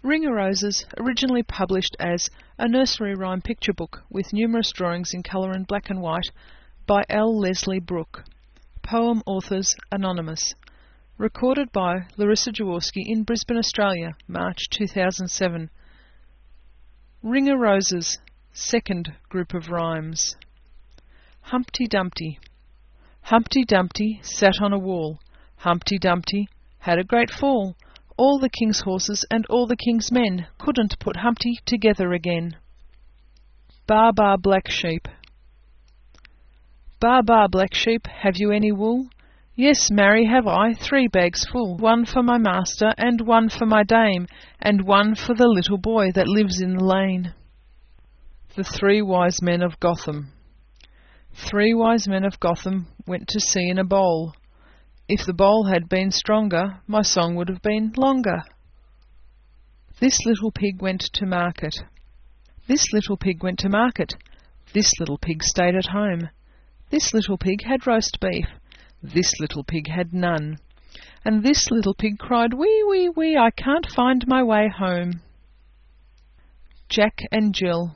Ring o' Roses, originally published as a nursery rhyme picture book with numerous drawings in colour and black and white by L. Leslie Brooke. Poem authors anonymous. Recorded by Larissa Jaworski in Brisbane, Australia, March 2007. Ring o' Roses, second group of rhymes. Humpty Dumpty. Humpty Dumpty sat on a wall. Humpty Dumpty had a great fall. All the king's horses and all the king's men couldn't put Humpty together again. Baa baa black sheep. Baa baa black sheep, have you any wool? Yes, marry have I, 3 bags full. 1 for my master, and 1 for my dame, and 1 for the little boy that lives in the lane. The 3 wise men of Gotham. 3 wise men of Gotham went to sea in a bowl. If the bowl had been stronger, my song would have been longer. This little pig went to market. This little pig went to market. This little pig stayed at home. This little pig had roast beef. This little pig had none. And this little pig cried, wee, wee, wee, I can't find my way home. Jack and Jill.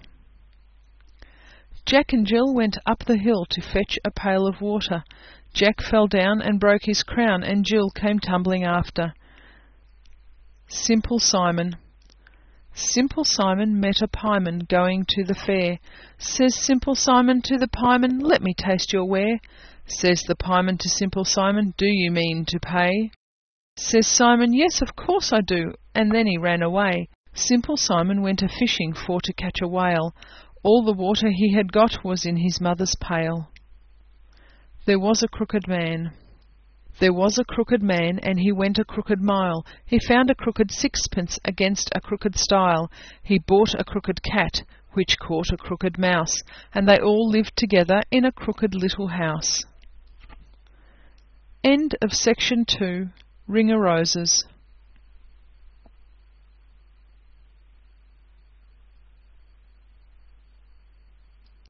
Jack and Jill went up the hill to fetch a pail of water. Jack fell down and broke his crown, and Jill came tumbling after. Simple Simon. Simple Simon met a pieman going to the fair. Says Simple Simon to the pieman, let me taste your ware. Says the pieman to Simple Simon, do you mean to pay? Says Simon, yes, of course I do, and then he ran away. Simple Simon went a-fishing for to catch a whale. All the water he had got was in his mother's pail. There was a crooked man. There was a crooked man, and he went a crooked mile. He found a crooked sixpence against a crooked stile. He bought a crooked cat, which caught a crooked mouse, and they all lived together in a crooked little house. End of section 2, Ring o' Roses.